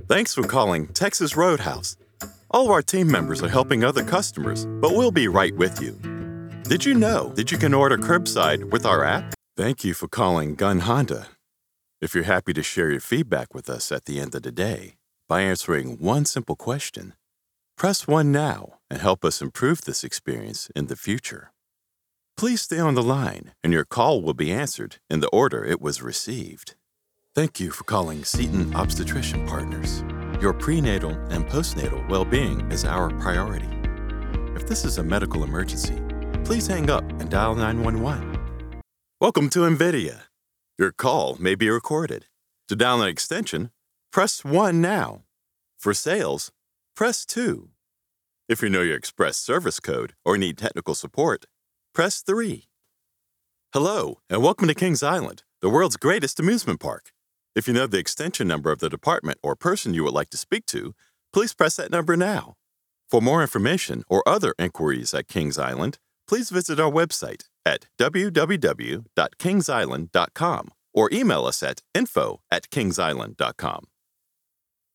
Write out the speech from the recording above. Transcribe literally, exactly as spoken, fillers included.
Thanks for calling Texas Roadhouse. All of our team members are helping other customers, but we'll be right with you. Did you know that you can order curbside with our app? Thank you for calling Gun Honda. If you're happy to share your feedback with us at the end of the day by answering one simple question, press one now and help us improve this experience in the future. Please stay on the line and your call will be answered in the order it was received. Thank you for calling Seton Obstetrician Partners. Your prenatal and postnatal well-being is our priority. If this is a medical emergency, please hang up and dial nine one one. Welcome to NVIDIA. Your call may be recorded. To dial an extension, press one now. For sales, press two. If you know your express service code or need technical support, press three. Hello, and welcome to Kings Island, the world's greatest amusement park. If you know the extension number of the department or person you would like to speak to, please press that number now. For more information or other inquiries at Kings Island, please visit our website at w w w dot kings island dot com or email us at info at kings island dot com.